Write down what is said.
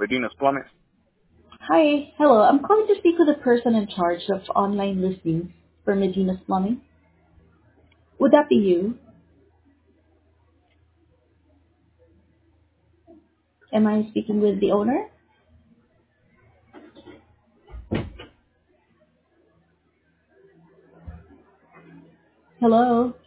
Medina's Plumbing. Hi. Hello. I'm calling to speak with the person in charge of online listings for Medina's Plumbing. Would that be you? Am I speaking with the owner? Hello.